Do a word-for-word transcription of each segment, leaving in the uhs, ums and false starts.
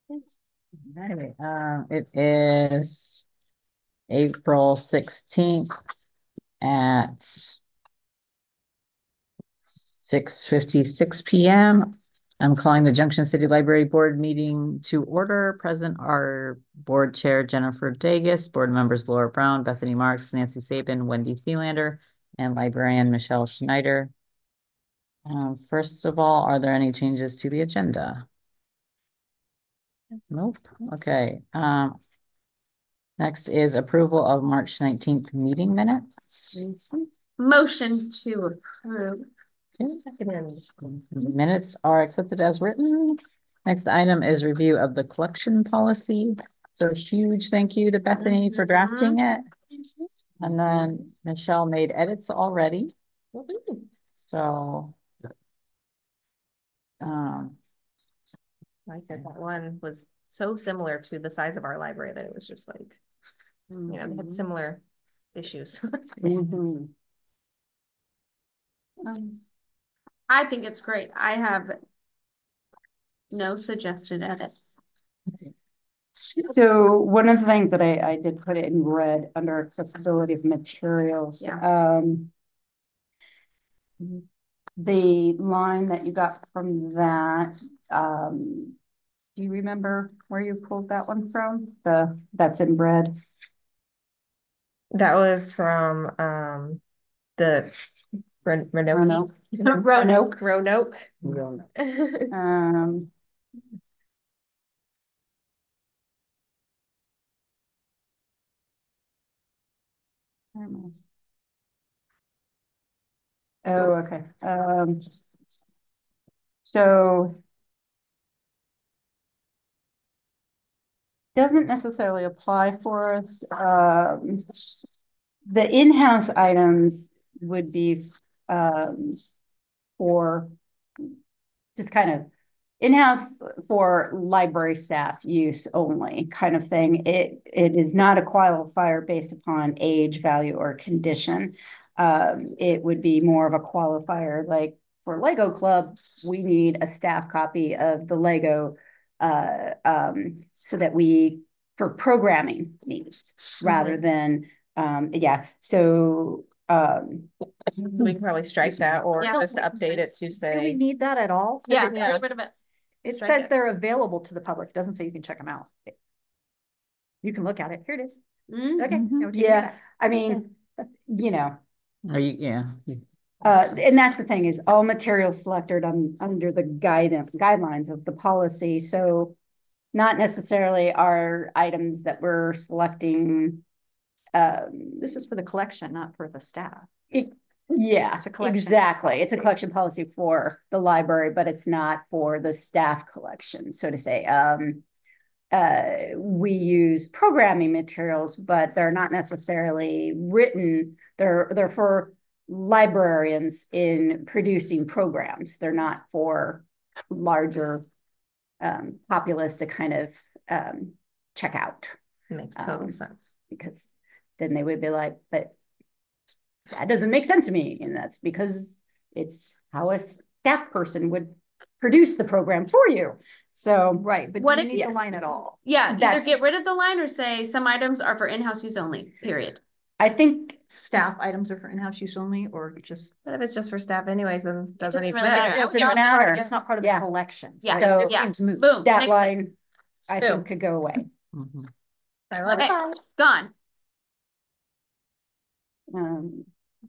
Anyway, um, it is April sixteenth at six fifty-six P M. I'm calling the Junction City Library Board meeting to order. Present are Board Chair Jennifer Dagus, Board Members Laura Brown, Bethany Marks, Nancy Sabin, Wendy Thielander, and Librarian Michelle Schneider. Um, first of all, are there any changes to the agenda? Nope. Okay. Um, next is approval of March nineteenth meeting minutes. Motion to approve. Okay. Minutes are accepted as written. Next item is review of the collection policy. So huge thank you to Bethany for drafting it. And then Michelle made edits already. So um like that, that one was so similar to the size of our library that it was just like, mm-hmm. you know, they had similar issues. Mm-hmm. um, I think it's great. I have no suggested edits. So one of the things that I, I did put it in red under accessibility of materials. Yeah. Um, the line that you got from that, um, do you remember where you pulled that one from? The that's in red. That was from um the Roanoke. Roanoke. Roanoke. Roanoke. um Oh, okay. Um, so doesn't necessarily apply for us. Um, the in-house items would be um, for just kind of in-house for library staff use only kind of thing. It it is not a qualifier based upon age, value, or condition. Um, it would be more of a qualifier like for Lego Club, we need a staff copy of the Lego uh, um, so that we, for programming needs, rather mm-hmm. than, um, yeah. So um, we can probably strike that or yeah. just update it to say. Do we need that at all? Yeah, yeah. Get rid of it. It strike says it. They're available to the public. It doesn't say you can check them out. You can look at it. Here it is. Mm-hmm. Okay. Yeah. I mean, you know. Are you, yeah. Uh, and that's the thing is all materials selected on, under the guidance guidelines of the policy. So not necessarily our items that we're selecting. Um, this is for the collection, not for the staff. It, yeah, it's a collection exactly. policy. It's a collection policy for the library, but it's not for the staff collection, so to say. Um, uh, we use programming materials, but they're not necessarily written. They're they're for librarians in producing programs. They're not for larger um, populace to kind of um, check out. Makes total um, sense. Because then they would be like, but that doesn't make sense to me. And that's because it's how a staff person would produce the program for you. So, right. But what do you if, need yes. the line at all? Yeah. That's, either get rid of the line or say some items are for in-house use only, period. I think staff items are for in-house use only, or just. But if it's just for staff anyways, then it doesn't, doesn't even really matter. matter. It doesn't matter. It's not part of yeah. the collection. So yeah. So yeah. Boom. That Next line, thing. I Boom. think, could go away. Mm-hmm. I love okay. it. Gone. Um,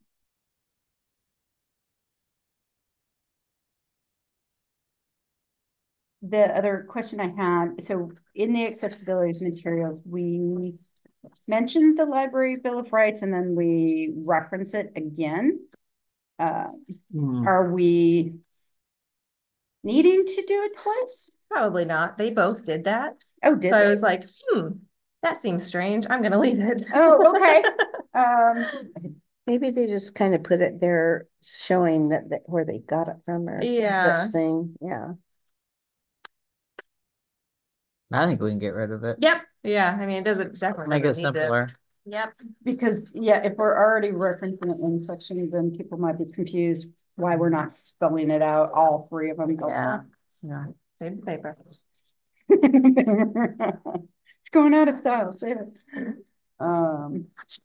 the other question I had, so in the accessibility materials, we mentioned the library Bill of Rights and then we reference it again. Uh, mm. Are we needing to do it twice? Probably not. They both did that. Oh, did so they? I was like, hmm, that seems strange. I'm going to leave it. Oh, okay. um, Maybe they just kind of put it there showing that, that where they got it from or yeah. such thing. Yeah. I think we can get rid of it. Yep. Yeah. I mean, it doesn't definitely make it simpler. To... Yep. Because, yeah, if we're already referencing it in section, then people might be confused why we're not spelling it out, all three of them. Yeah. Yeah. Same paper. It's going out of style, say it. Um.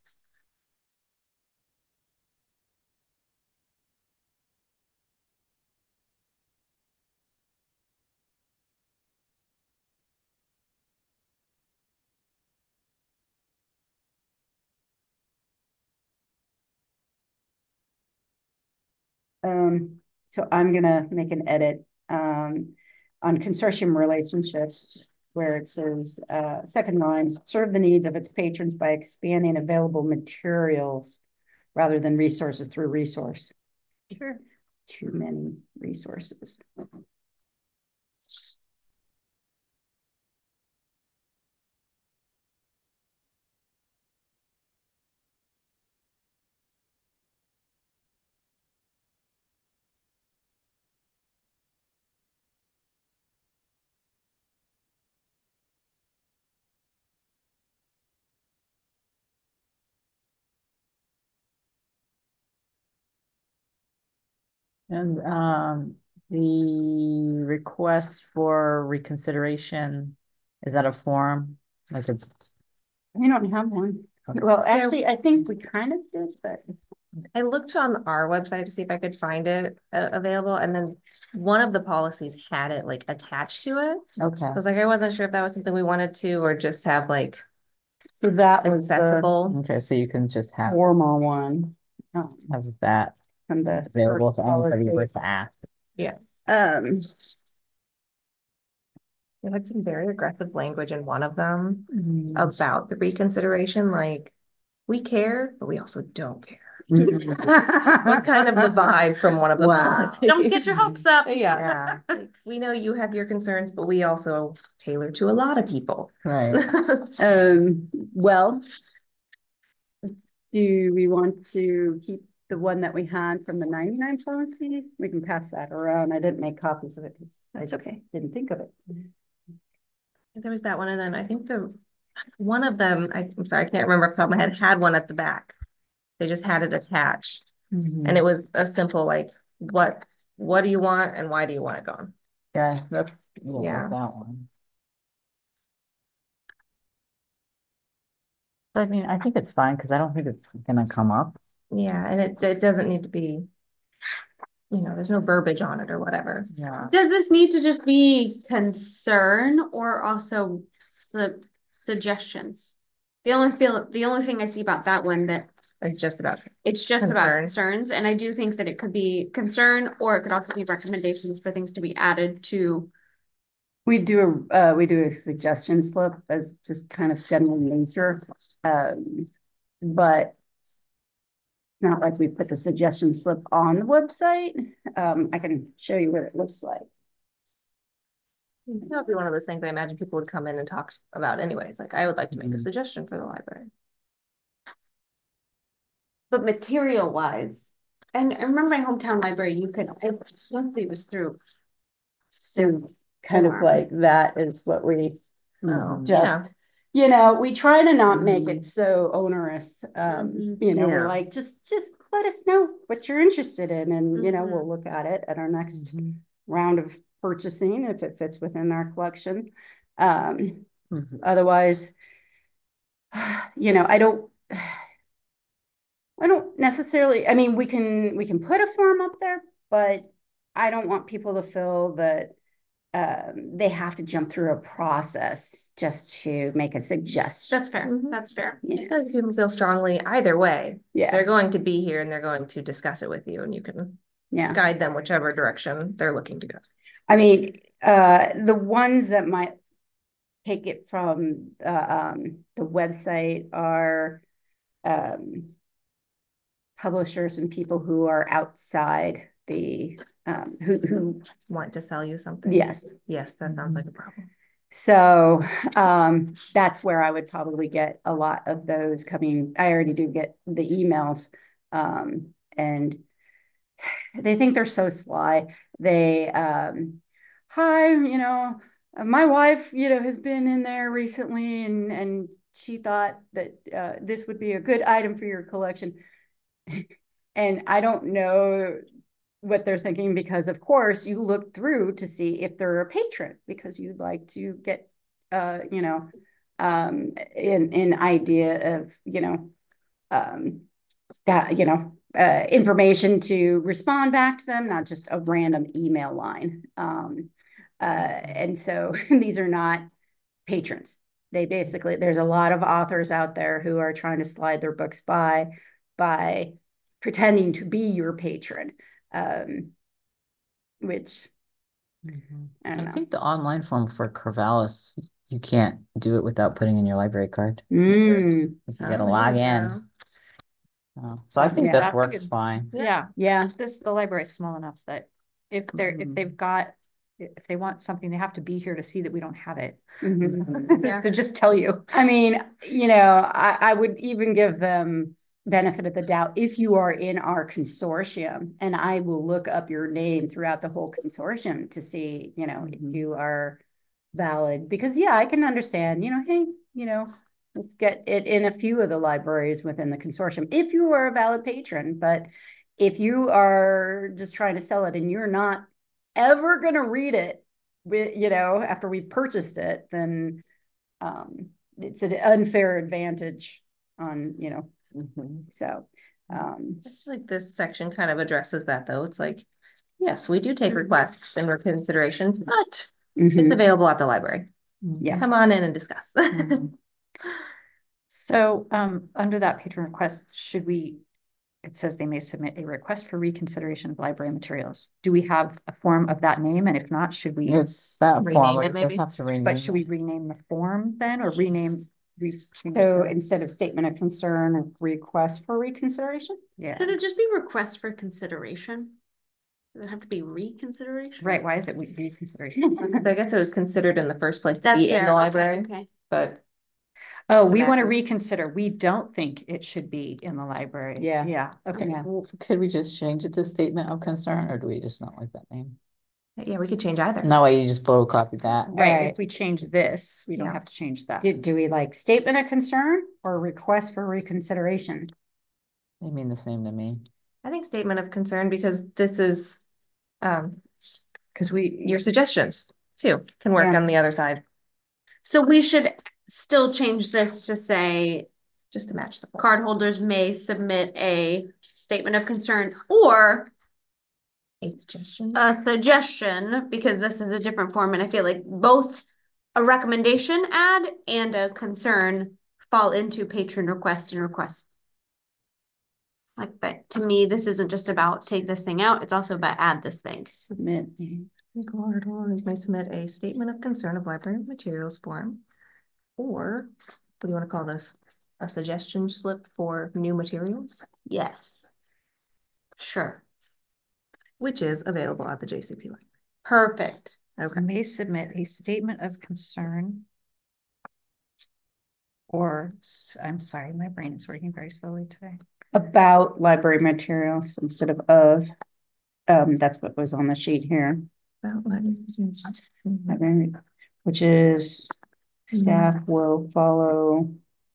Um, so I'm gonna make an edit, um, on consortium relationships where it says, uh, second line, serve the needs of its patrons by expanding available materials rather than resources through resource. Sure. Too many resources. And um, the request for reconsideration, is that a form? Like a, We don't have one. Okay. Well, actually, I think we kind of did, but I looked on our website to see if I could find it uh, available, and then one of the policies had it like attached to it. okay. I was like, I wasn't sure if that was something we wanted to, or just have like so that was the accessible. Okay, so you can just have, formal one. um, have that From the. available to anybody who policy. were to ask. Um, They had some very aggressive language in one of them mm, about the reconsideration, like, we care, but we also don't care. Mhm. What kind of the vibe from one of the Wow. policies. Don't get your hopes up. Yeah. Yeah, Like, we know you have your concerns, but we also tailor to a lot of people. right. Um, well, do we want to keep the one that we had from the ninety-nine policy? We can pass that around. I didn't make copies of it because I That's just okay. didn't think of it. There was that one, and then I think the, one of them, I, I'm sorry, I can't remember off the top of my head, had one at the back. They just had it attached, and it was a simple like, what, what do you want and why do you want it gone? Yeah, that's, we'll Yeah. work that one. But I mean, I think it's fine, because I don't think it's gonna come up. Yeah, and it, it doesn't need to be, you know, there's no verbiage on it or whatever. Yeah. Does this need to just be concern or also su- suggestions? The only feel, the only thing I see about that one that It's just about, it's just about Concern. concerns, and I do think that it could be concern, or it could also be recommendations for things to be added to. We do a, uh, we do a suggestion slip as just kind of general nature. Um, but not like we put the suggestion slip on the website. Um, I can show you what it looks like. that would be one of those things I imagine people would come in and talk about anyways. Like, I would like to make a Mhm. suggestion for the library. But material wise, and I remember my hometown library, you could, I it was through. So kind of Form. like that is what we Mhm. Yeah. just, you know, we try to not make it so onerous. Um, Mhm. you know, we're Yeah. like, just, just let us know what you're interested in, and, you know, Mhm. we'll look at it at our next Mhm. round of purchasing if it fits within our collection. Um, Mhm. otherwise, you know, I don't, I don't necessarily, I mean, we can, we can put a form up there, but I don't want people to feel that um, they have to jump through a process just to make a suggestion. That's fair, Mhm. that's fair. I feel like people feel strongly either way. Yeah, They're going to be here and they're going to discuss it with you, and you can yeah. guide them whichever direction they're looking to go. I mean, uh, the ones that might take it from uh, um, the website are um, publishers and people who are outside the um, who who Want to sell you something? yes. Yes, that sounds like a problem. So um, that's where I would probably get a lot of those coming. I already do get the emails, um, and they think they're so sly. They, um, hi, you know, my wife, you know, has been in there recently, and and she thought that uh, this would be a good item for your collection. And I don't know what they're thinking, because of course you look through to see if they're a patron, because you'd like to get, uh, you know, um, an, an idea of, you know, um, that, you know, uh, information to respond back to them, not just a random email line. Um, uh, and so these are not patrons. They basically, there's a lot of authors out there who are trying to slide their books by, by pretending to be your patron, um, which I don't I know. think the online form for Corvallis, you can't do it without putting in your library card. Mm, You Oh, gotta there log you in. go. Uh, So I think Yeah. this That's works good. fine. Yeah, yeah. this, the library is small enough that if they're, if Mhm. they've got, if they want something, they have to be here to see that we don't have it. Mhm. Yeah. To just tell you. I mean, you know, I, I would even give them benefit of the doubt if you are in our consortium, and I will look up your name throughout the whole consortium to see, you know, Mhm. if you are valid. Because yeah, I can understand, you know, hey, you know, let's get it in a few of the libraries within the consortium if you are a valid patron. But if you are just trying to sell it and you're not ever going to read it, with, you know, after we've purchased it, then um, it's an unfair advantage on, you know, Mhm. so, um, I feel like this section kind of addresses that though. It's like, yes, we do take requests and considerations, but it's mhm. available at the library. Yeah. Come on in and discuss. Mhm. So, um, under that patron request, should we, it says they may submit a request for reconsideration of library materials. Do we have a form of that name? And if not, should we, It's that Rename form, it, we just maybe? have to rename but should it. we rename the form then, or rename? re- So instead of statement of concern, a request for reconsideration? Yeah, Should it just be request for consideration? Does it have to be reconsideration? right, why is it we- reconsideration? Because I guess it was considered in the first place to That's be in fair, the okay, library, okay. but Oh, So we want to backwards. reconsider. We don't think it should be in the library. Yeah. Yeah, okay. Yeah. Well, could we just change it to statement of concern, or do we just not like that name? yeah, we could change either. No way, you just photocopy that. Right, Right. if we change this, we don't Yeah. have to change that. Do, do we like statement of concern or request for reconsideration? They mean the same to me. I think statement of concern, because this is, um, Because we, your suggestions too can work Yeah. on the other side, So we should still change this to say just to match the. form. cardholders may submit a statement of concern or A suggestion. a suggestion, because this is a different form, and I feel like both a recommendation ad and a concern fall into patron request and request. Like, but to me, this isn't just about take this thing out, it's also about add this thing. Submit. Cardholders may submit a statement of concern of library materials form. Or, what do you want to call this? A suggestion slip for new materials, Yes. Sure, which is available at the J C P library. perfect. Okay. may submit a statement of concern. Or, s- I'm sorry, my brain is working very slowly today. About library materials instead of of. Um, that's what was on the sheet here. About library- Library, which is staff will follow.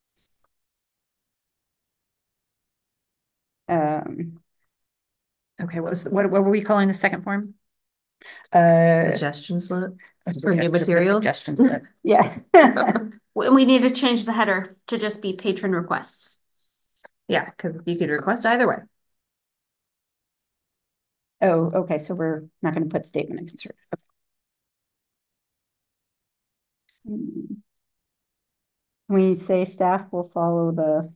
Um, Okay, what was, what, what were we calling the second form? uh, Suggestion slip. Just For new the materials? Suggestions, but yeah. We, we need to change the header to just be patron requests. Yeah, because you could request either way. Oh, okay, so we're not gonna put statement of concern. Hmm. We say staff will follow the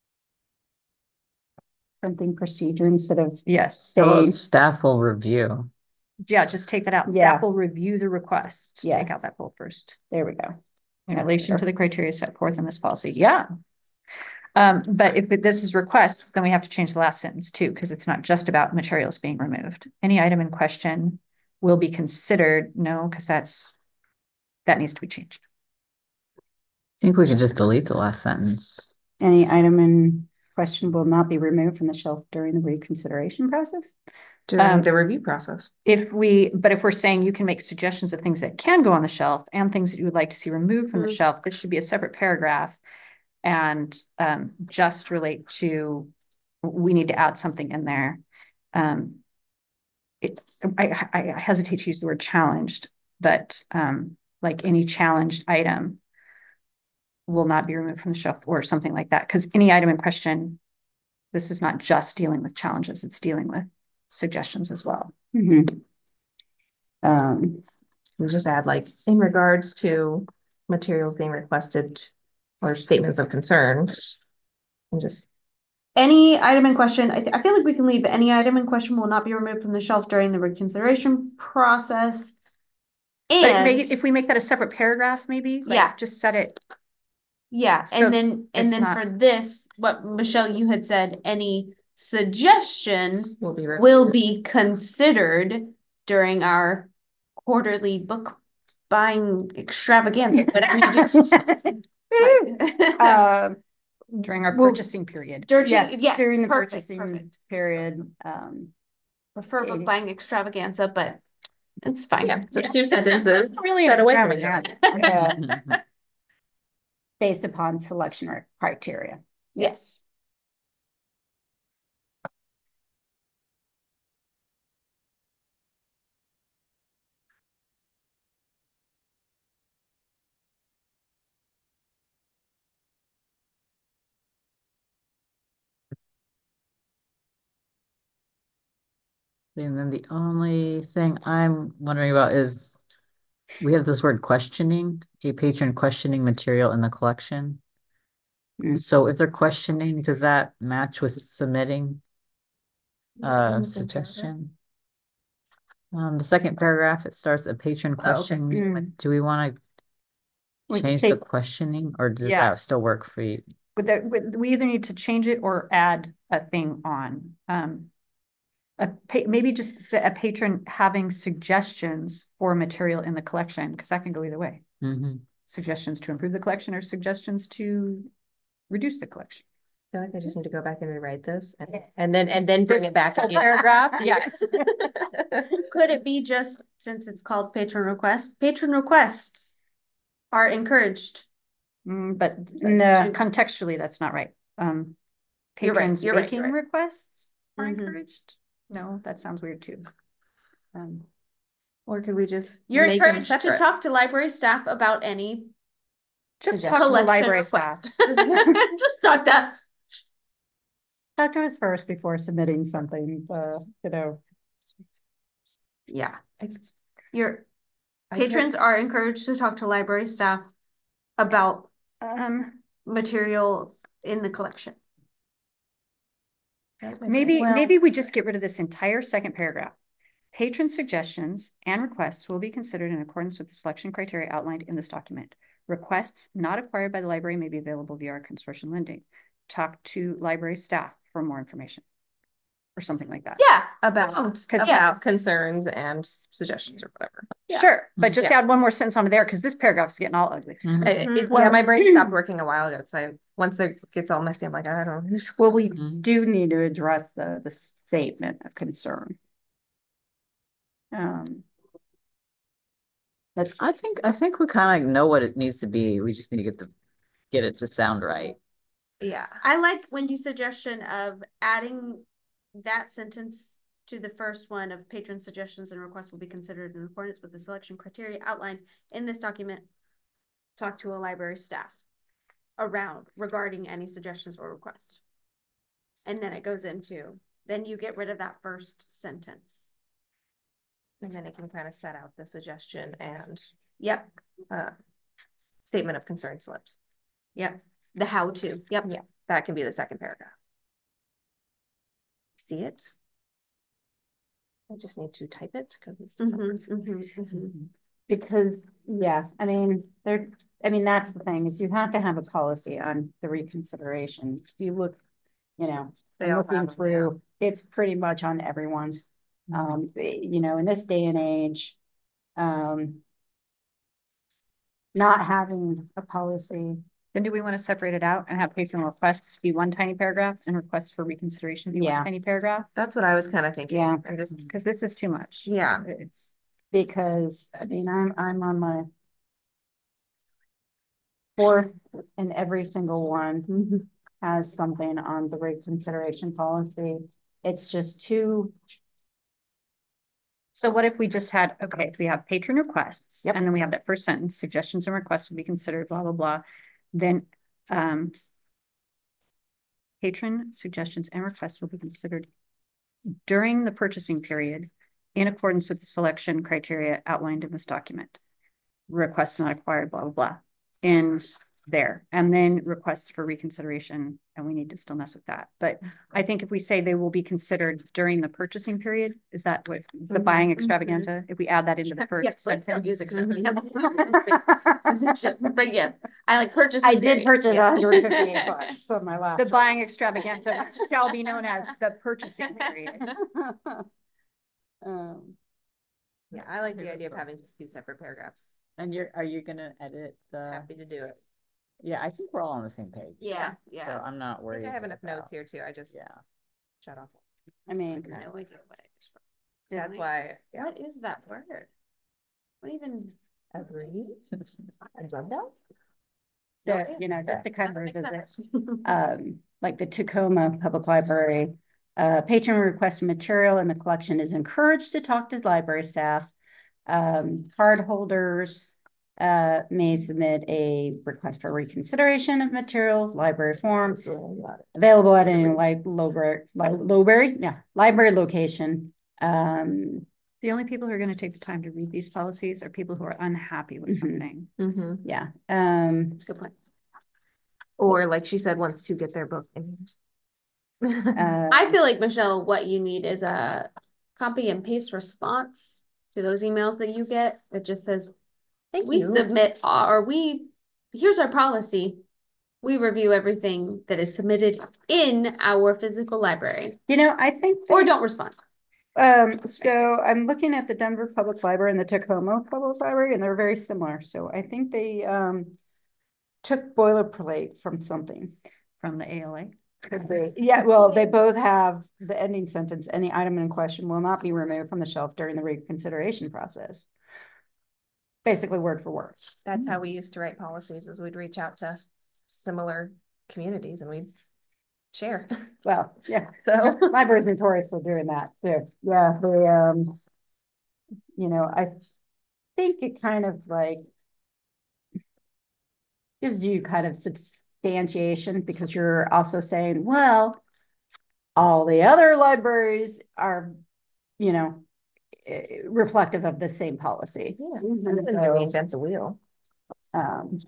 something procedure instead of yes, How about saying, staff will review? yeah, just take that out. Yeah. Staff will review the request. Take Yes. out that whole first. there we go. In relation to the criteria set forth in this policy, yeah. Um, but if it- this is request, then we have to change the last sentence too, because it's not just about materials being removed. Any item in question will be considered, no, because that's, that needs to be changed. I think we could just delete the last sentence. Any item in question will not be removed from the shelf during the reconsideration process? During Um, the review process. If we, but if we're saying you can make suggestions of things that can go on the shelf and things that you would like to see removed from the Mhm. shelf, this should be a separate paragraph. And um, just relate to, we need to add something in there. Um, it, I, I hesitate to use the word challenged, but, um, like any challenged item will not be removed from the shelf or something like that. Because any item in question, this is not just dealing with challenges, it's dealing with suggestions as well. Mhm. Um, We just add like, in regards to materials being requested or statements of concern. And just, Any item in question, I, I feel like we can leave any item in question will not be removed from the shelf during the reconsideration process. But make it, And, if we make that a separate paragraph, maybe, like, Yeah. just set it, yeah, so and then, and it's then not- for this, what Michelle, you had said, any suggestion will be. will be considered during our quarterly book buying extravaganza, whatever you do. uh, during our well, purchasing period. During- yeah, yes, during the perfect, purchasing perfect. period, um, Prefer book Maybe. buying extravaganza, but it's fine. Yeah, so Yeah. two sentences. Really Set away from each extravagant. uh, based upon selection or criteria. Yes. And then the only thing I'm wondering about is we have this word questioning, a patron questioning material in the collection. Mm. So if they're questioning, does that match with submitting a suggestion? Um, the second paragraph, it starts a patron okay. question. Mm. Do we want to We could change the take- questioning, or does that Yes. still work for you? With that, with, we either need to change it or add a thing on, um. A pa- maybe just say a patron having suggestions for material in the collection, because that can go either way. Mm-hmm. Suggestions to improve the collection or suggestions to reduce the collection. I feel like I just need to go back and rewrite this and, and then, and then bring This it back. whole again. paragraph, yes. Could it be just, since it's called patron request, patron requests are encouraged? Mm, but No. contextually, that's not right. Um, You're right, patrons you're right, making you're right. requests are Mhm. encouraged. No, that sounds weird too. Um, Or could we just? You're make them encouraged to separate? talk to library staff about any just Suggestion. talk to the collection library staff. request. Just talk to us. Talk to us first before submitting something, uh, you know. Yeah. Your I can't- patrons are encouraged to talk to library staff about Um, materials in the collection. maybe, Well- maybe we just get rid of this entire second paragraph. Patron suggestions and requests will be considered in accordance with the selection criteria outlined in this document. Requests not acquired by the library may be available via our consortium lending. Talk to library staff for more information. Or something like that. Yeah. About, Yeah. about concerns and suggestions or whatever. Yeah. Sure, but just Yeah. add one more sentence onto there, because this paragraph is getting all ugly. Mhm. I- it- Mhm. yeah, my brain stopped working a while ago, so I, once it gets all messy, I'm like, I don't know. Well, we Mhm. do need to address the, the statement of concern. Um. Let's, I think, I think we kind of know what it needs to be. We just need to get the, get it to sound right. Yeah. I like Wendy's suggestion of adding that sentence to the first one of patron suggestions and requests will be considered in accordance with the selection criteria outlined in this document. Talk to a library staff around regarding any suggestions or requests. And then it goes into, then you get rid of that first sentence. And then it can kind of set out the suggestion and Yep, uh statement of concern slips. yep, the how to, yep. Yeah, that can be the second paragraph. See it? I just need to type it because it's Mhm, mhm, mhm. because, yeah, I mean, there, I mean, that's the thing, is you have to have a policy on the reconsideration. If you look, you know, They I'm all looking have them, through, it's pretty much on everyone. Um, you know, in this day and age, um, not having a policy. Then do we want to separate it out and have patron requests be one tiny paragraph and requests for reconsideration be Yeah. one tiny paragraph? That's what I was kind of thinking. Yeah. I'm just, Because this is too much. yeah. It's, Because, I mean, I'm, I'm on my fourth, and every single one has something on the reconsideration policy. It's just too So what if we just had, okay, we have patron requests, Yep. and then we have that first sentence, suggestions and requests will be considered, blah, blah, blah. Then, um, patron suggestions and requests will be considered during the purchasing period in accordance with the selection criteria outlined in this document. Requests not acquired, blah, blah, blah. And there, and then requests for reconsideration, and we need to still mess with that. But I think if we say they will be considered during the purchasing period, is that what the Mhm, buying mhm. extravaganza? If we add that into the first Yes, let's don't sentence? use it. But yes, I like purchase. I did purchase Yeah. one hundred fifty-eight bucks on my last. The buying extravaganza shall be known as the purchasing period. Um, Yeah, I like the idea of having two separate paragraphs. And you're, are you gonna edit the, Happy to do it. yeah, I think we're all on the same page. Yeah, So yeah. I'm not I worried. think I have enough about- notes here too. I just Yeah. shut off. I mean, No idea what I just wrote. That's Really? why. Yeah. What is that word? What even? Agree. I love that. So, you know, just to kind of Doesn't make revisit, sense. um, like the Tacoma Public Library, uh, patron requested material in the collection is encouraged to talk to library staff. Um, card holders, uh, may submit a request for reconsideration of material, library forms, available at any like library, library, yeah, library location. Um, the only people who are going to take the time to read these policies are people who are unhappy with Mhm. something. Mm-hmm. Yeah. Um, That's a good point. Or like she said, wants to get their book in. uh, I feel like, Michelle, what you need is a copy and paste response to those emails that you get. It just says, Thank we you. submit, or we, here's our policy. We review everything that is submitted in our physical library, you know, I think. or they- don't respond. Um, so I'm looking at the Denver Public Library and the Tacoma Public Library, and they're very similar. So I think they, um, took boilerplate from something. From the A L A? Could be. Yeah, well, they both have the ending sentence, any item in question will not be removed from the shelf during the reconsideration process. Basically word for word. That's how we used to write policies, is we'd reach out to similar communities and we'd share. Well, yeah, So library's notorious for doing that too. Yeah, they, um, you know, I think it kind of like gives you kind of substantiation because you're also saying, well, all the other libraries are, you know, eh, reflective of the same policy. yeah, Mhm. didn't reinvent the wheel. Um,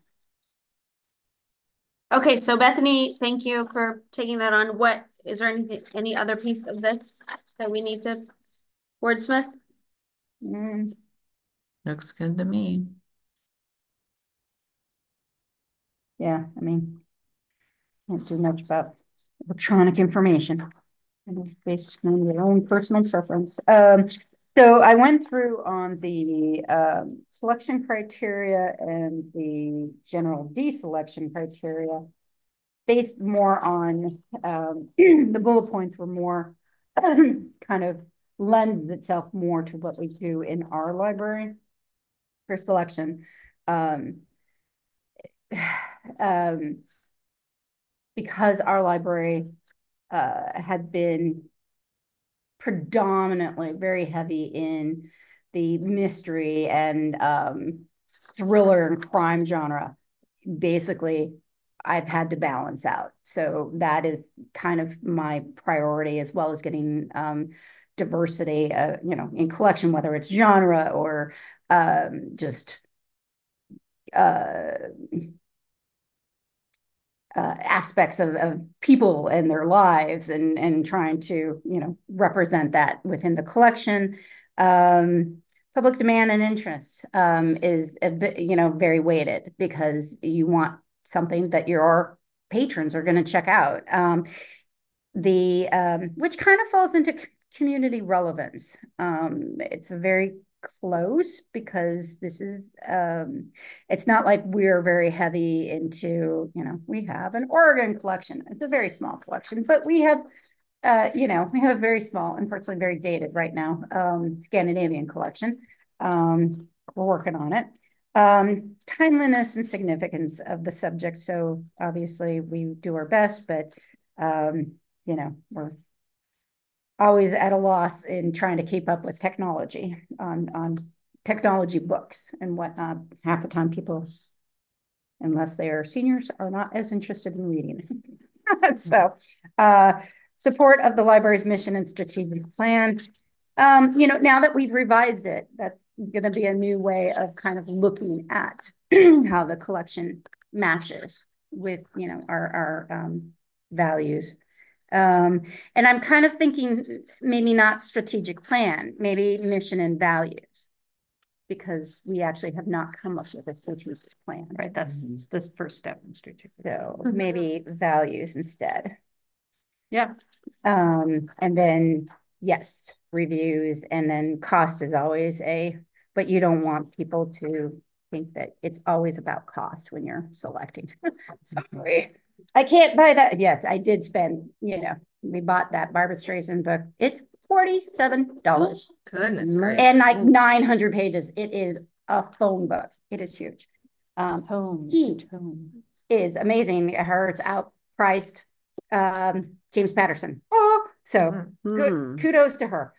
Okay, so Bethany, thank you for taking that on. What, is there anything, any other piece of this that we need to wordsmith? mm, Looks good to me. yeah, I mean, can't do much about electronic information. It's based on your own personal preference. Um, so I went through on the um, selection criteria and the general deselection criteria based more on um, the bullet points were more kind of lends itself more to what we do in our library for selection. Um, um, because our library uh, had been predominantly very heavy in the mystery and um, thriller and crime genre. Basically, I've had to balance out. So that is kind of my priority, as well as getting um, diversity, uh, you know, in collection, whether it's genre or um, just uh, Uh, aspects of, of people and their lives and, and trying to, you know, represent that within the collection. Um, public demand and interest um, is, a bit, you know, very weighted because you want something that your patrons are going to check out. Um, the, um, which kind of falls into community relevance. Um, it's a very close because this is um it's not like we're very heavy into, you know, we have an Oregon collection. It's a very small collection, but we have uh you know we have a very small, unfortunately very dated right now, um Scandinavian collection. Um we're working on it. Um timeliness and significance of the subject, so obviously we do our best, but um you know we're always at a loss in trying to keep up with technology on, on technology books and whatnot. Half the time people, unless they are seniors, are not as interested in reading. So, uh, support of the library's mission and strategic plan. Um, you know, now that we've revised it, that's going to be a new way of kind of looking at how the collection matches with, you know, our, our, um, values. Um, and I'm kind of thinking maybe not strategic plan, maybe mission and values, because we actually have not come up with a strategic plan. Right, that's the first step in strategic. So maybe values instead. Yeah. Um, and then, yes, reviews, and then cost is always a, but you don't want people to think that it's always about cost when you're selecting. Sorry, I can't buy that. Yes, I did spend, you know, we bought that Barbara Streisand book. It's forty-seven dollars. Goodness gracious. And like nine hundred pages. It is a phone book. It is huge. Um, Tone. Seed is amazing. Her, it's outpriced. Um, James Patterson. Oh, so good. Hmm. Kudos to her.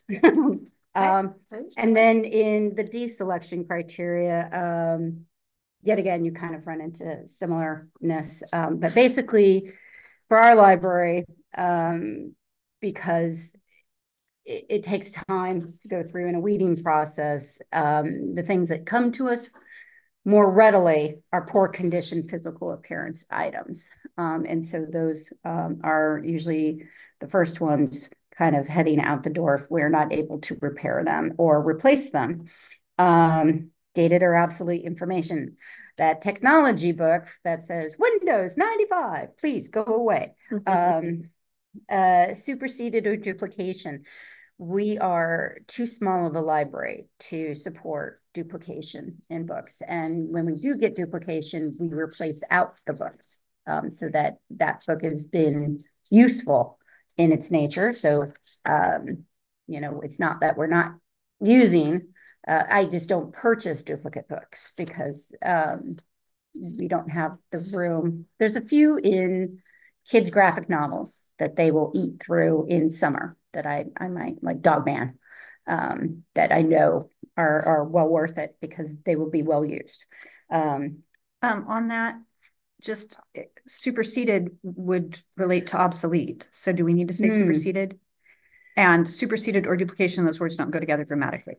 Um, and then in the deselection criteria, um, yet again, you kind of run into similarness. Um, but basically, for our library, um, because it, it takes time to go through in a weeding process, um, the things that come to us more readily are poor condition physical appearance items. Um, and so those um, are usually the first ones kind of heading out the door if we're not able to repair them or replace them. Um, dated or obsolete information. That technology book that says Windows ninety-five, please go away. Um, uh, superseded or duplication. We are too small of a library to support duplication in books. And when we do get duplication, we replace out the books um, so that that book has been useful in its nature. So, um, you know, it's not that we're not using, uh, I just don't purchase duplicate books because um, we don't have the room. There's a few in kids' graphic novels that they will eat through in summer that I, I might like Dog Man, um, that I know are, are well worth it because they will be well used. Um, Um, on that, just eh, superseded would relate to obsolete. So do we need to say Hmm. superseded? And superseded or duplication, those words don't go together grammatically.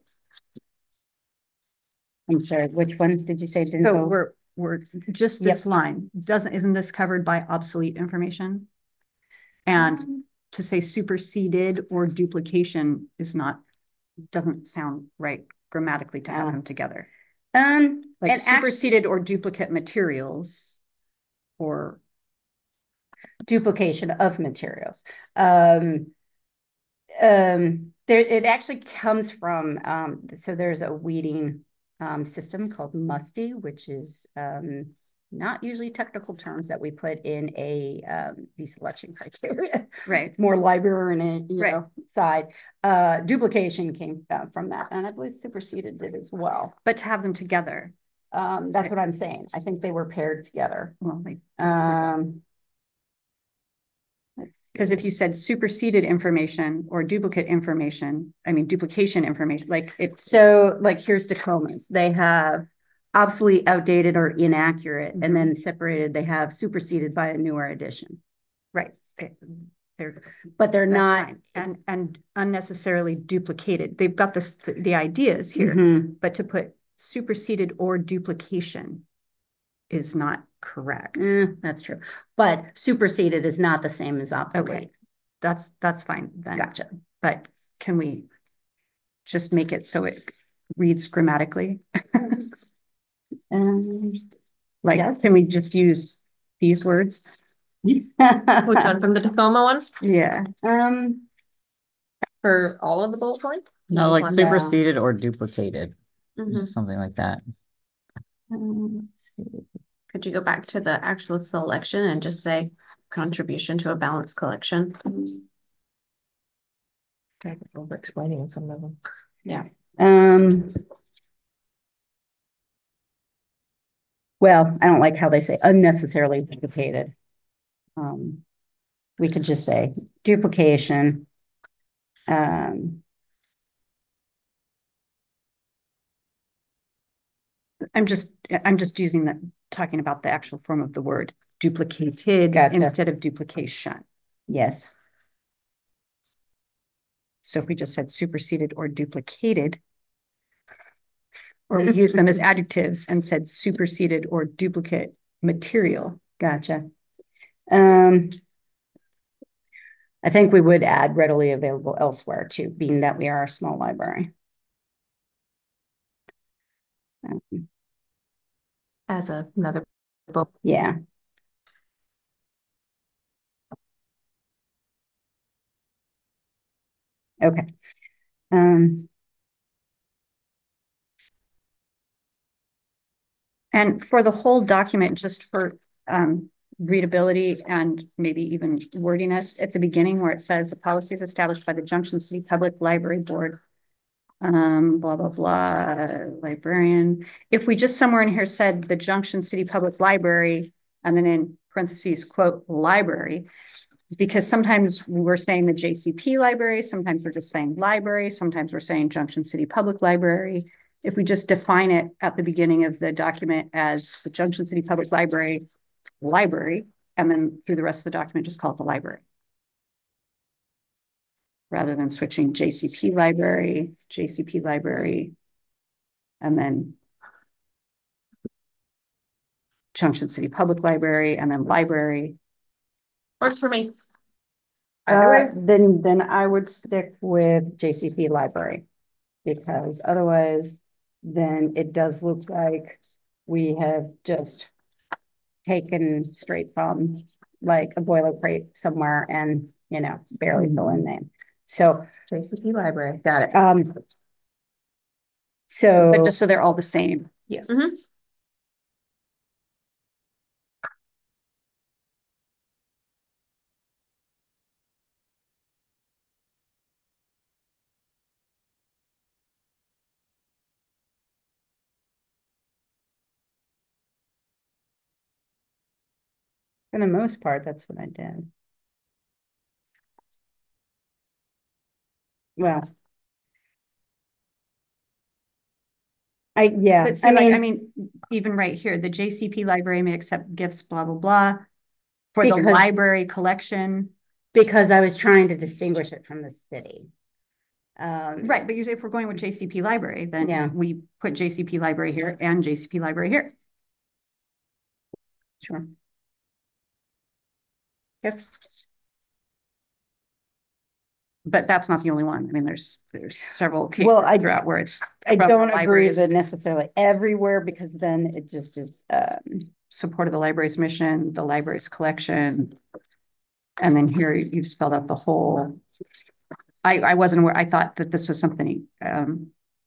I'm sorry, which one did you say? didn't So go? we're, we're just Yep. this line, doesn't, isn't this covered by obsolete information? And Um, to say superseded or duplication is not, doesn't sound right grammatically to have Yeah. them together. Um, Like and actually, superseded or duplicate materials or duplication of materials. Um, um, there, it actually comes from, um, so there's a weeding um, system called MUSTI, which is um, not usually technical terms that we put in a um, deselection criteria. right. It's more librarian, you Right. know, side. Uh, duplication came uh, from that, and I believe superseded did as well. But to have them together, Um, that's what I'm saying. I think they were paired together. well, like, Um, because if you said superseded information or duplicate information, I mean, duplication information, like it's so like here's Tacomas. They have obsolete, outdated, or inaccurate, and then separated, they have superseded by a newer edition. right. They're, But they're that's not. fine. and, and unnecessarily duplicated. They've got this, the ideas here, Mhm. but to put superseded or duplication is not correct. Mm, that's true. But superseded is not the same as obsolete. Okay, that's, that's fine then. Gotcha. But can we just make it so it reads grammatically? Um, Like, Yes. can we just use these words? Which one, from the Tacoma one, Yeah. um, for all of the bullet points? No, like One. superseded or duplicated, Mhm. something like that. um, Could you go back to the actual selection and just say contribution to a balanced collection? Explaining some of them. Yeah. um, well, I don't like how they say unnecessarily duplicated. Um, we could just say duplication Um, I'm just, I'm just using that, talking about the actual form of the word duplicated Gotcha. instead of duplication. Yes. So if we just said superseded or duplicated, or we use them as adjectives and said superseded or duplicate material. Gotcha. Um, I think we would add readily available elsewhere too, being that we are a small library. Um, As a- another book. yeah. Okay. Um, And for the whole document, just for um, readability and maybe even wordiness at the beginning where it says the policy is established by the Junction City Public Library Board, um, blah, blah, blah, librarian. If we just somewhere in here said the Junction City Public Library, and then in parentheses, quote, library, because sometimes we're saying the J C P library, sometimes we're just saying library, sometimes we're saying Junction City Public Library. If we just define it at the beginning of the document as the Junction City Public Library, library, and then through the rest of the document, just call it the library. Rather than switching J C P library, J C P library, and then Junction City Public Library, and then library. Works for me. uh, then, then I would stick with J C P library, because otherwise then it does look like we have just taken straight from like a boilerplate somewhere and, you know, barely fill in name. So, J C P library, got it. um, But so just so they're all the same. Yes. Mhm. for the most part, that's what I did. Well, I, yeah, But see, I like, I mean, mean, even right here, the J C P library may accept gifts, blah, blah, blah. For the Because- library collection. because I was trying to distinguish it from the city. Um, Right, but usually if we're going with J C P library, then Yeah. we put J C P library here and J C P library here. Sure. Yep. But that's not the only one. I mean, there's, there's several Well, I- cases throughout where it's. I from don't agree libraries, that necessarily everywhere, because then it just is, um, Support of the library's mission, the library's collection. And then here you've spelled out the whole. I, I wasn't aware, I thought that this was something, um.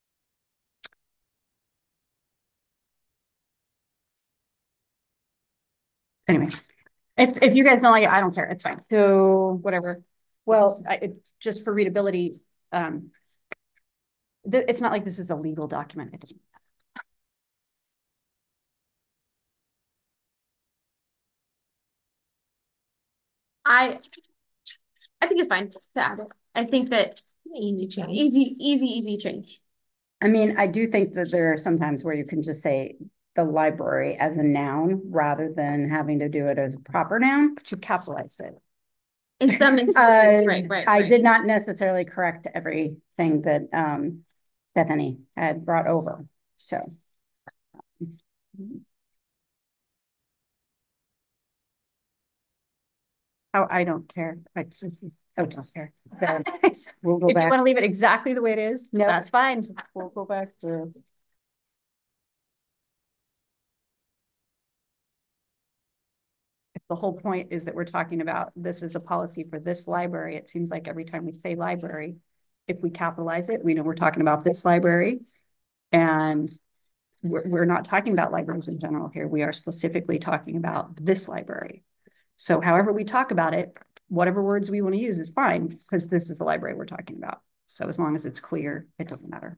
Anyway, if, if you guys don't like it, I don't care. It's fine. so, Whatever. well, I, it, just for readability, um. th- it's not like this is a legal document. It doesn't. I, I think it's fine to add it. I think that Easy change. easy, easy, easy change. I mean, I do think that there are some times where you can just say the library as a noun rather than having to do it as a proper noun. But you capitalized it. In some instances, Uh, right, right, I right. did not necessarily correct everything that, um, Bethany had brought over, so. Oh, I don't care. I Oh, don't care. so we'll go If you back. want to leave it exactly the way it is, Nope. that's fine. We'll go back to. If the whole point is that we're talking about, this is the policy for this library, it seems like every time we say library, if we capitalize it, we know we're talking about this library. And we're, we're not talking about libraries in general here. We are specifically talking about this library. So however we talk about it, whatever words we want to use is fine, because this is the library we're talking about. So as long as it's clear, it doesn't matter.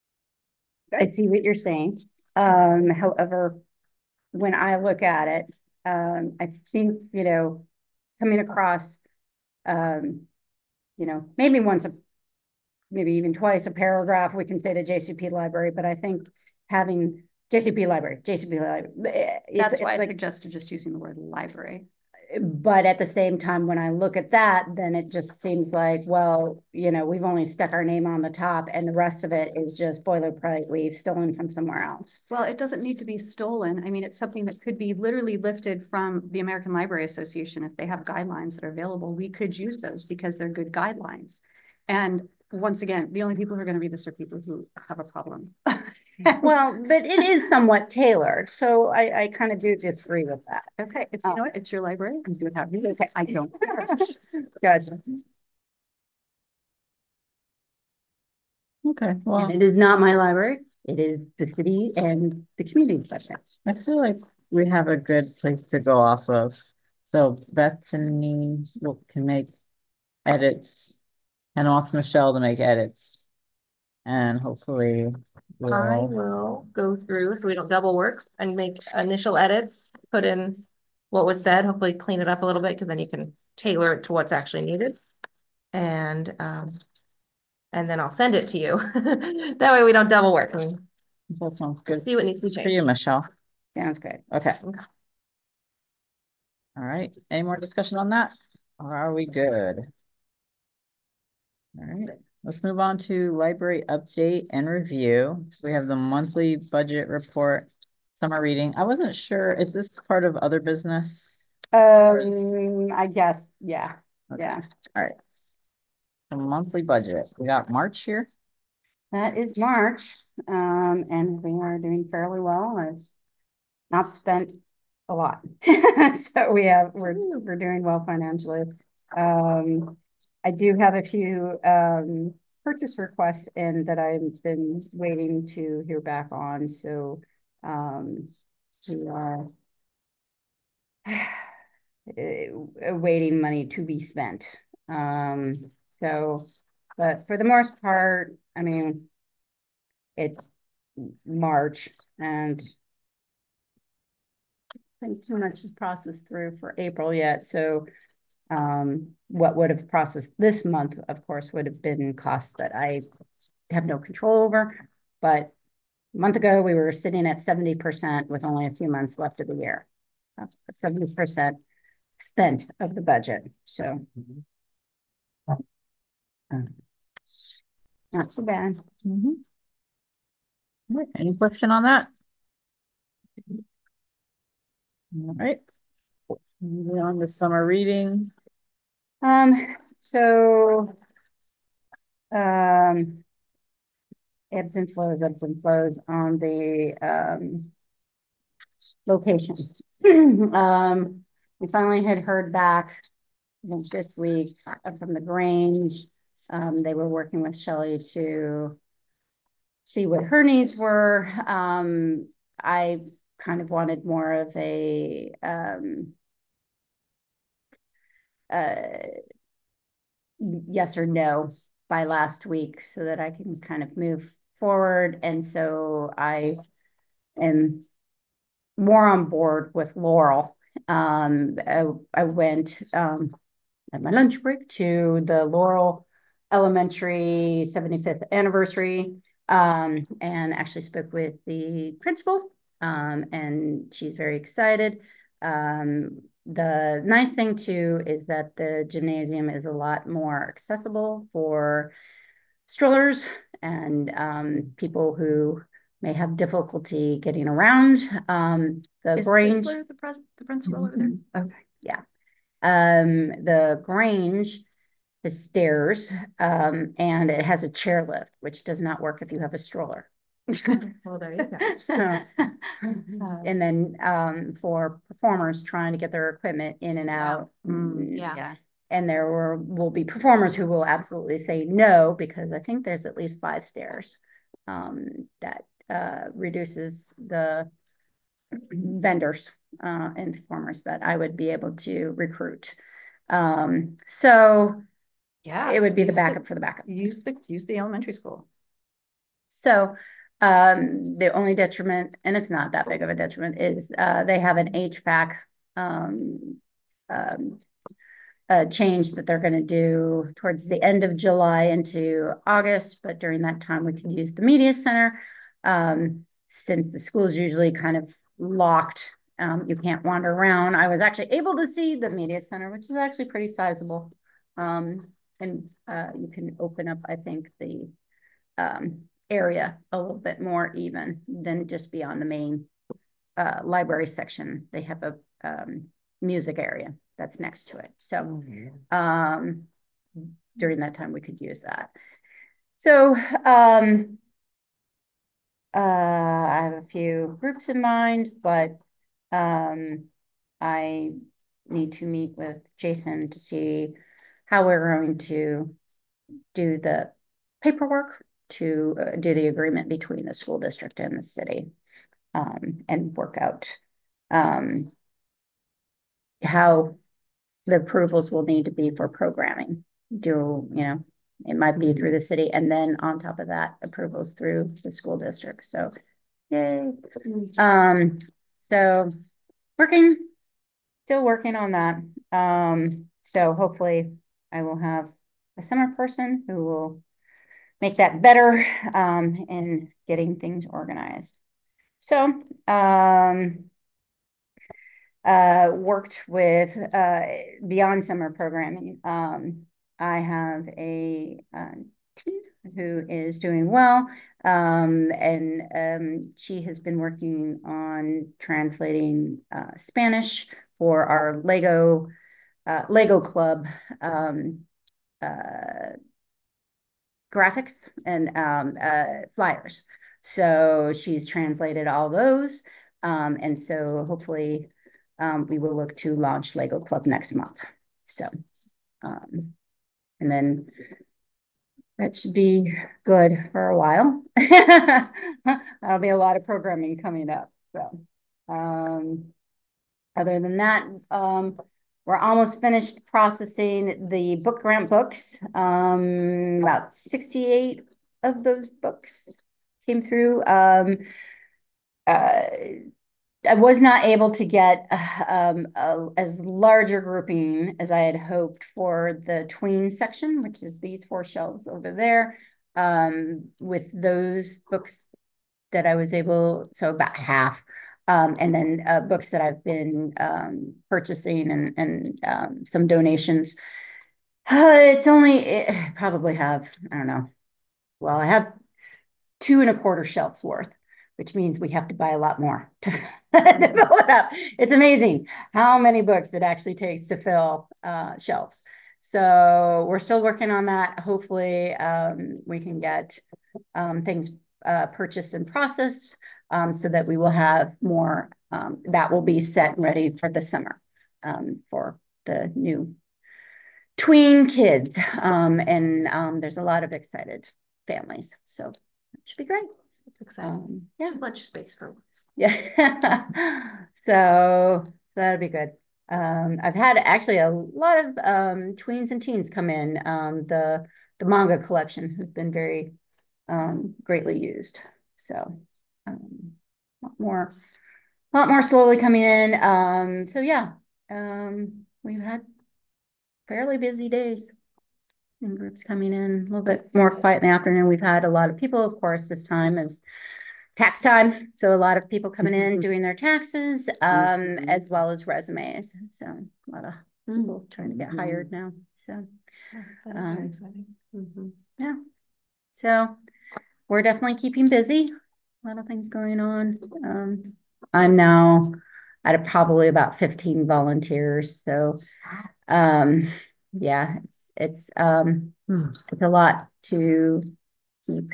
I see what you're saying. Um, however, when I look at it, Um, I think, you know, coming across, um, you know, maybe once a, maybe even twice a paragraph, we can say the J C P library, but I think having J C P library, J C P library. It's, That's why it's I like, suggested just using the word library. but at the same time, when I look at that, then it just seems like, well, you know, we've only stuck our name on the top and the rest of it is just boilerplate we've stolen from somewhere else. Well, it doesn't need to be stolen. I mean, it's something that could be literally lifted from the American Library Association. If they have guidelines that are available, we could use those because they're good guidelines. And once again, the only people who are going to read this are people who have a problem. Well, but it is somewhat tailored, so I, I kind of do disagree with that. Okay, it's, you know what, it's your library. You do it however you Okay, I don't. Gotcha. Okay, well, And it is not my library. It is the city and the community budget. I feel like we have a good place to go off of. So Bethany will, can make edits and off Michelle to make edits. And hopefully I we'll, will go through, if we don't double work, and make initial edits, put in what was said, hopefully clean it up a little bit, because then you can tailor it to what's actually needed. And, um, and then I'll send it to you. That way we don't double work. I mean, that sounds good see what needs to be for changed. you, Michelle. Sounds great. Okay. All right, any more discussion on that? Or are we good? All right, let's move on to library update and review. So we have the monthly budget report, summer reading. I wasn't sure, is this part of other business? Um, I guess, yeah, Okay. yeah. All right. The monthly budget, we got March here. That is March, um, and we are doing fairly well. I've not spent a lot. So we have, we're, we're doing well financially. Um, I do have a few, um, purchase requests in that I've been waiting to hear back on, so, um, we are uh, waiting money to be spent. Um, so, but for the most part, I mean, it's March and I think too much is processed through for April yet. So um, what would have processed this month, of course, would have been costs that I have no control over. But a month ago, we were sitting at seventy percent with only a few months left of the year. seventy percent spent of the budget. So uh, not too bad. Mm-hmm. All right, any question on that? All right. Moving on to summer reading. Um, so um, ebbs and flows, ebbs and flows on the um, location. um, we finally had heard back, I think this week, uh, from the Grange. Um, they were working with Shelley to see what her needs were. Um, I kind of wanted more of a um, uh, yes or no by last week so that I can kind of move forward. And so I am more on board with Laurel. Um, I, I went um, at my lunch break to the Laurel Elementary seventy-fifth anniversary um, and actually spoke with the principal um, and she's very excited. Um, the nice thing too is that the gymnasium is a lot more accessible for strollers and um, people who may have difficulty getting around. Um, the Is Grange, Ziegler the pres- the principal over there? Okay. yeah. Um, the Grange is stairs, um, and it has a chairlift, which does not work if you have a stroller. Well, there you go. And then um, for performers trying to get their equipment in and out. Mm, yeah. yeah. And there were, will be performers who will absolutely say no, because I think there's at least five stairs um, that uh, reduces the vendors uh, and performers that I would be able to recruit. Um, so Yeah. it would be the use backup for the backup. Use the, use the elementary school. So um, the only detriment, and it's not that big of a detriment, is uh, they have an H V A C um, um, a change that they're going to do towards the end of July into August, but during that time we can use the media center. Um, since the school is usually kind of locked, um, you can't wander around. I was actually able to see the media center, which is actually pretty sizable. Um, and uh, you can open up, I think, the um, area a little bit more even than just beyond the main uh, library section. They have a um, music area that's next to it. So um, during that time, we could use that. So um, uh, I have a few groups in mind, but um, I need to meet with Jason to see how we're going to do the paperwork to uh, do the agreement between the school district and the city, um, and work out um, how the approvals will need to be for programming. Do, you know, it might be through the city, and then on top of that, approvals through the school district. So, yay. Um, so working, still working on that. Um, so hopefully I will have a summer person who will make that better, um, in getting things organized. So, um, uh, worked with, uh, beyond summer programming. Um, I have a, uh, teen who is doing well. Um, and, um, she has been working on translating, uh, Spanish for our Lego, uh, Lego club, um, uh, graphics and um, uh, flyers. So she's translated all those. Um, and so hopefully um, we will look to launch Lego Club next month. So, um, and then that should be good for a while. That'll be a lot of programming coming up. So, um, other than that, um, we're almost finished processing the book grant books. Um, about sixty-eight of those books came through. Um, uh, I was not able to get um, a, as large a grouping as I had hoped for the tween section, which is these four shelves over there. Um, with those books that I was able, so about half. Um, and then uh, books that I've been um, purchasing and, and um, some donations. Uh, it's only, it, probably have, I don't know. Well, I have two and a quarter shelves worth, which means we have to buy a lot more to, to fill it up. It's amazing how many books it actually takes to fill uh, shelves. So we're still working on that. Hopefully um, we can get um, things uh, purchased and processed um, so that we will have more um, that will be set and ready for the summer um, for the new tween kids. Um, and um, there's a lot of excited families. So it should be great. It's exciting. Um, yeah. Too much space for once. Yeah. so, so that'll be good. Um, I've had actually a lot of um, tweens and teens come in. Um, the the manga collection has been very um, greatly used. So um, a lot more, a lot more slowly coming in. Um, so yeah, um, we've had fairly busy days and groups coming in a little bit more quiet in the afternoon. We've had a lot of people, of course, this time is tax time. So a lot of people coming in doing their taxes, um, Mhm. as well as resumes. So a lot of people trying to get hired now. So That is Um, very exciting. Mhm. yeah. So we're definitely keeping busy. A lot of things going on. Um, I'm now at a, probably about fifteen volunteers. So um, yeah, it's it's um Hmm. it's a lot to keep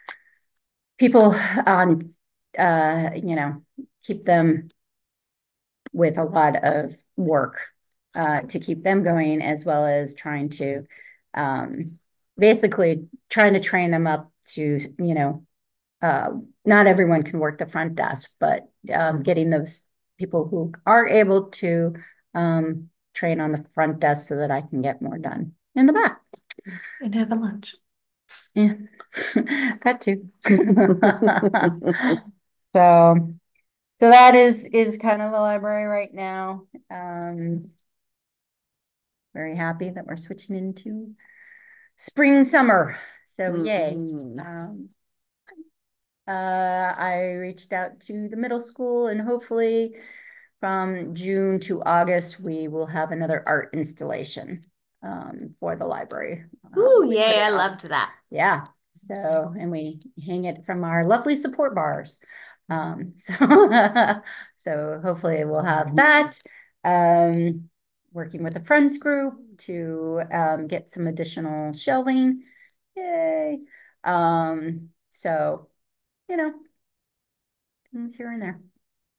people on, uh, you know, keep them with a lot of work uh, to keep them going, as well as trying to um, basically trying to train them up to, you know, uh, not everyone can work the front desk, but um, getting those people who are able to um, train on the front desk so that I can get more done in the back. And have a lunch. Yeah, that too. So So that is, is kind of the library right now. Um, very happy that we're switching into spring, summer. So yay. Mhm. Um, uh, I reached out to the middle school and hopefully from June to August, we will have another art installation um, for the library. Um, Ooh, we put yay, it I on- loved that. Yeah, so, and we hang it from our lovely support bars. Um, so, so hopefully we'll have that. Um, working with a friends group to um, get some additional shelving. Yay. Um, so, you know, things here and there.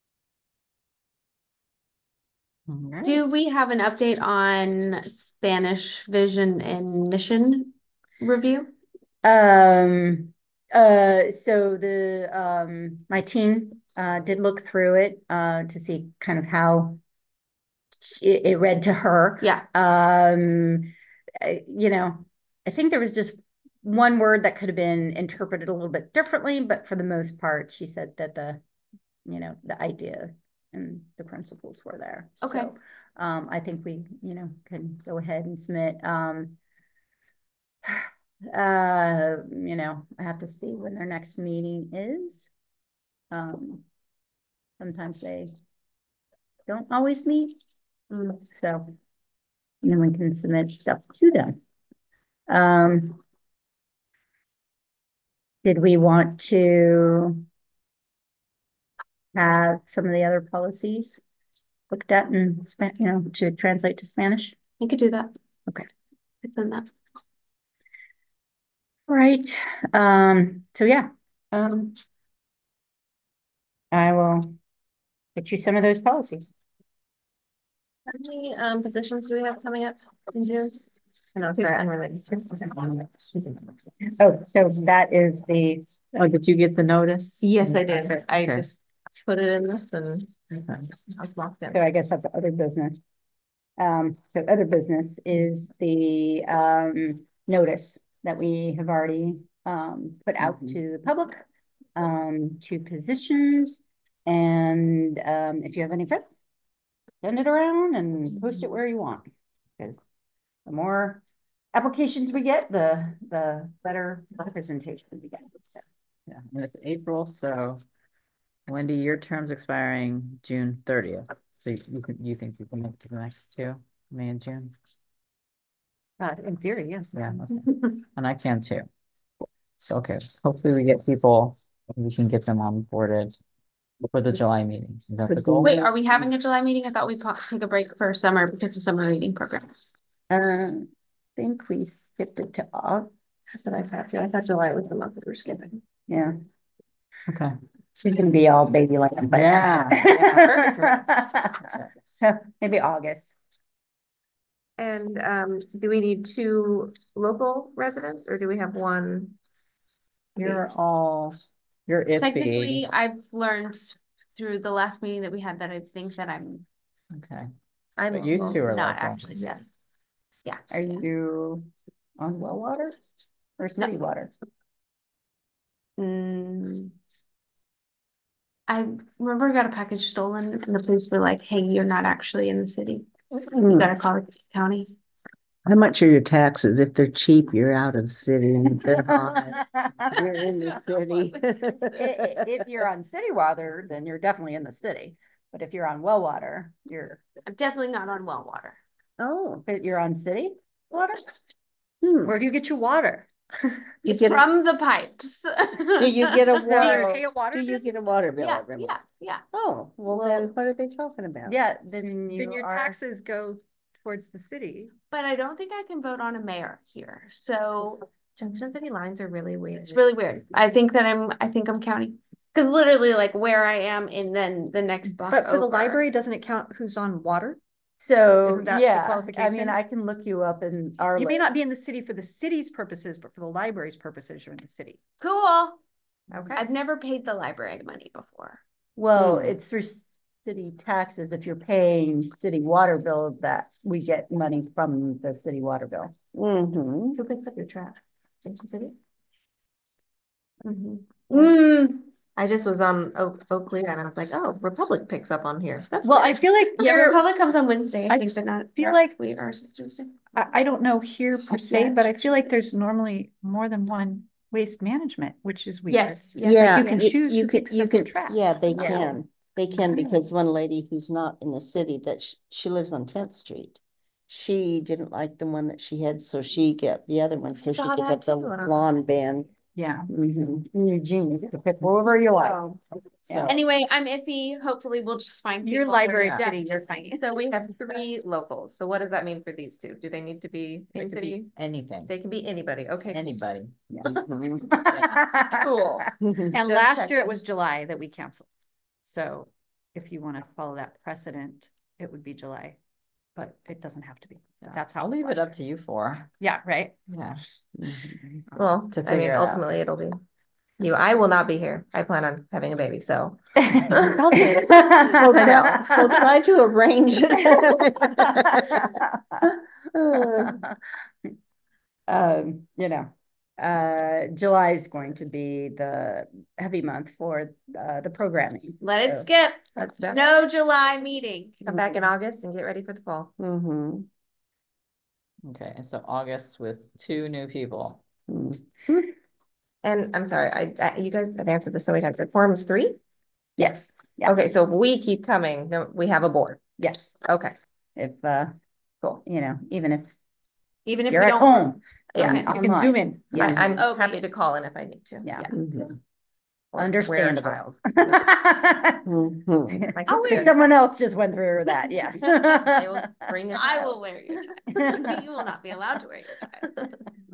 Alright. Do we have an update on Spanish vision and mission review? Um, uh, so the, um, my team, uh, did look through it, uh, to see kind of how it, it read to her. Yeah. Um, I- you know, I think there was just one word that could have been interpreted a little bit differently, but for the most part, she said that the, you know, the idea and the principles were there. Okay. So, um, I think we, you know, can go ahead and submit, um, uh, you know, I have to see when their next meeting is. Um, sometimes they don't always meet, Mm. so and then we can submit stuff to them. Um, did we want to have some of the other policies looked at in Span, you know, to translate to Spanish? You could do that. Okay. Could send that. Right. Um, so yeah, um, I will get you some of those policies. How many um positions do we have coming up in June? I know, sorry, unrelated. Oh, so that is the, Oh, did you get the notice? Yes, I did. I Okay. just put it in this and Okay. I was locked in. so I guess that's the other business. Um, so other business is the, um, notice that we have already, um, put out Mhm. to the public, um, to positions. And, um, if you have any friends, send it around and post it where you want. Because the more applications we get, the, the better representation we get. So, Yeah, and it's April, so Wendy, your term's expiring June thirtieth. So you you can, you think you can make to the next two, May and June? Uh, in theory, yeah. Yeah, okay. And I can too. So, okay, hopefully we get people, we can get them onboarded for the July meeting. Is that the goal? Wait, are we having a July meeting? I thought we'd po- take a break for summer because of summer reading program. uh, I think we skipped it to August. That's what I thought too. I thought July was the month that we're skipping. Yeah, Okay. she's gonna be all baby land, but. Yeah, So maybe August. And um, do we need two local residents or do we have one? You're all, you're Technically, iffy. I've learned through the last meeting that we had that I think that I'm Okay, I'm but you local. two are not local. actually, yes. Yeah. Are you on well water or city water? Mm. I remember I got a package stolen and the police were like, hey, you're not actually in the city. You gotta call the county. How much are your taxes? If they're cheap, you're out of the city, and if they're high, you're in the city. I- If you're on city water, then you're definitely in the city. But if you're on well water, you're, I'm definitely not on well water. oh, but you're on city water? Hmm. Where do you get your water? You get, a- From the pipes. do you get a Do you water, pay a water do you bill? get a water bill Yeah, every month? yeah, yeah. Oh, well then what are they talking about? Yeah, then Then you your are. taxes go towards the city. But I don't think I can vote on a mayor here. So Junction city lines are really weird. it's really weird. I think that I'm, I think I'm county. Cause literally like where I am and then the next block But for the over. library, doesn't it count who's on water? So, Isn't that the yeah, I qualification? mean, I can look you up in our. You may not be in the city for the city's purposes, but for the library's purposes, you're in the city. Cool. Okay. I've never paid the library money before. Well, Hmm. it's through city taxes. If you're paying city water bill, that we get money from the city water bill. Mm-hmm. Who picks up your trash? Junction city? Mm-hmm. Mm, I just was on Oak, Oakley and I was like, oh, Republic picks up on here. That's Well, I weird. feel like Yeah, here, Republic comes on Wednesday, I I think, but not. feel like- we are Tuesday. I, I don't know here per se, but I feel like there's normally more than one waste management, which is weird. Yes. Yeah, you can you, choose you who could, picks you up the could, trash. yeah, they Yeah. can. They can, because one lady who's not in the city, that sh- she lives on tenth street. She didn't like the one that she had, so she got the other one, so she saw could that get the too, and I was lawn band. Yeah. Mhm. In Eugene, you can pick wherever you like. Oh. So, Anyway, I'm iffy. Hopefully we'll just find. Your people. library Yeah. city, you're fine. So we have three locals. So what does that mean for these two? Do they need to be It in could be city? anything, They can be anybody. Okay. anybody. mhm. Cool. And Just last year checking. it was July that we canceled. So if you want to follow that precedent, it would be July, but it doesn't have to be. Yeah. That's how. I'll leave it up to you four. Yeah, right? Yeah. Mhm. Well, To I mean, figure it out. ultimately it'll be you. I will not be here. I plan on having a baby, so. We'll I try, we'll try to arrange it. Um, you know, uh, July is going to be the heavy month for, uh, the programming. Let it So- skip. That's back. No July meeting. Come back in August and get ready for the fall. Mhm. Okay, and so August with two new people. Mhm. And I'm sorry, I, I you guys have answered this so many times. It forms three? Yes, yeah, Okay, so if we keep coming, then we have a board. yes, Okay, if, uh, cool. you know, even if Even if you're we at don't. home. Yeah, um, You can online. zoom in. I, Yeah, I'm Okay. happy to call in if I need to. Yeah. Mhm. Or wear a understandable. child. Mhm. My I'll kids wear are- Someone else just went through that, yes. They will bring a I child. will wear your child. You will not be allowed to wear your child.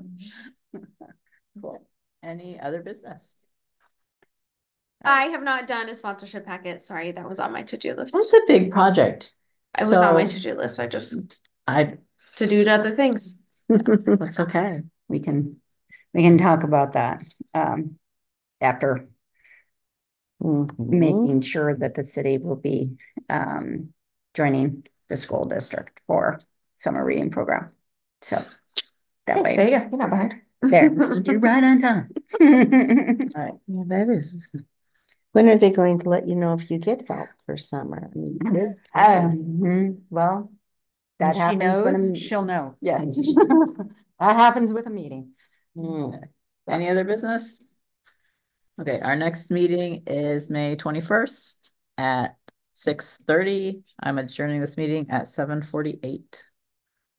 Cool. Any other business? I have not done a sponsorship packet. Sorry, that was on my to-do list. That's a big project. It was on my So- to-do list. I just I, to do other things. That's okay. We can, we can talk about that, um, after Mhm. making sure that the city will be, um, joining the school district for summer reading program. So that There way, you go. You're not behind. there, you're right on time. Right, yeah, that is. When are they going to let you know if you get help for summer? I mean, good. Um, well, When that she happens when, knows, a- she'll know. yeah, that happens with a meeting. Mm. any other business? Okay, our next meeting is May twenty-first at six thirty. I'm adjourning this meeting at seven forty-eight.